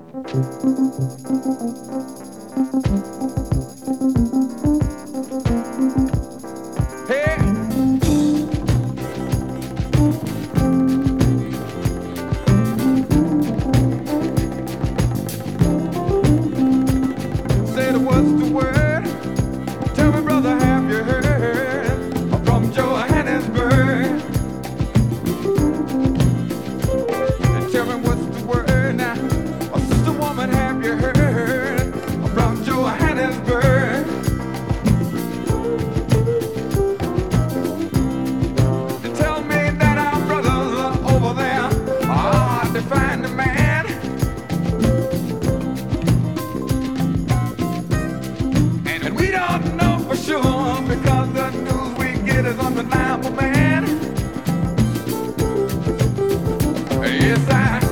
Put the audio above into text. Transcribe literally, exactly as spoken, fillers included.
Hey, said what's the word? Tell me, brother, have you heard from Johannesburg? And tell me what's the word now? Oh, sister woman, have you heard from Johannesburg? And tell me that our brothers over there are to find a man. And we don't know for sure because the news we get is undeniable, man. Yes, I